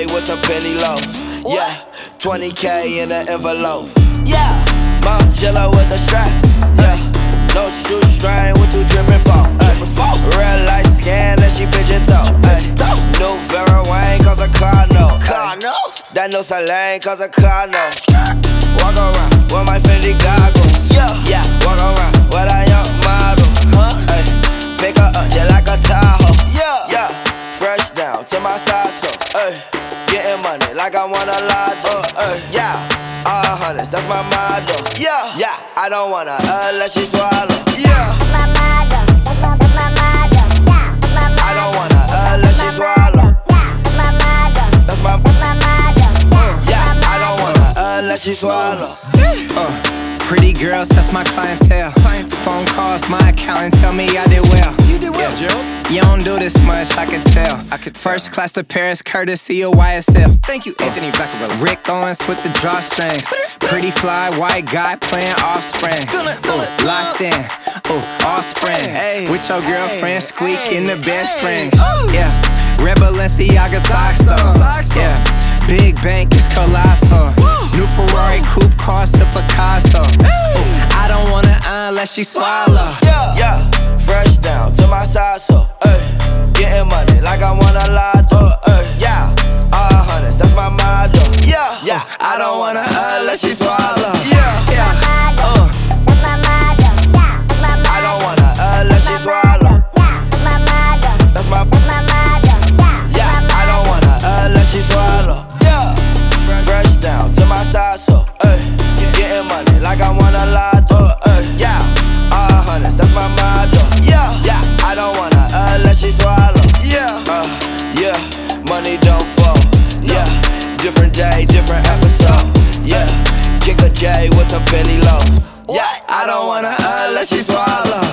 with some penny loaf. Yeah, 20K in an envelope. Yeah, Margiela with the strap. Yeah, no shoestring with two dripping fall. Real light skin and she pigeon toe. New Vera Wang cause a car no. That no Celine cause a car no. Walk around with my Fendi goggles. Yeah, walk around with a young model. Pick her up just like a Tahoe. Yeah, fresh down to my side so. Getting money like I won a lotto. Yeah, all hundreds, that's my motto. Yeah, I don't wanna let she swallow. Yeah, my motto, that's my motto. Yeah, I don't wanna let she swallow. Yeah, my motto, That's my motto. yeah, I don't wanna let she swallow. Pretty girls, that's my clientele. Phone calls, my accountant tell me I did well. You did well, Joe. You don't do this much, I could tell. First class to Paris, courtesy of YSL. Thank you, Anthony Blackwell. Rick Owens with the drawstrings. Pretty fly, white guy playing Offspring. Locked in, Offspring. With your girlfriend, squeak in the bed springs. Yeah, Red Balenciaga socks though. Yeah, Big Bank is colossal. New Ferrari coupe cost a Picasso. I don't wanna unless she swallow. Yeah, fresh down to my side so. Getting money like I won a lotto. Yeah, all hundreds, that's my motto. Yeah, I don't wanna let she swallow. Yeah, That's my motto. Yeah, I don't wanna let she swallow. that's my motto. That's my My motto. yeah, I don't wanna let she swallow. Yeah, fresh down to my side so. Getting money like I won a lotto. Yeah, all hundreds, that's my motto. Yeah, I don't wanna let she swallow. Yeah, money don't fall. Yeah, different day, different episode. Yeah, kick a J with some penny loaf. Yeah, I don't wanna let she swallow.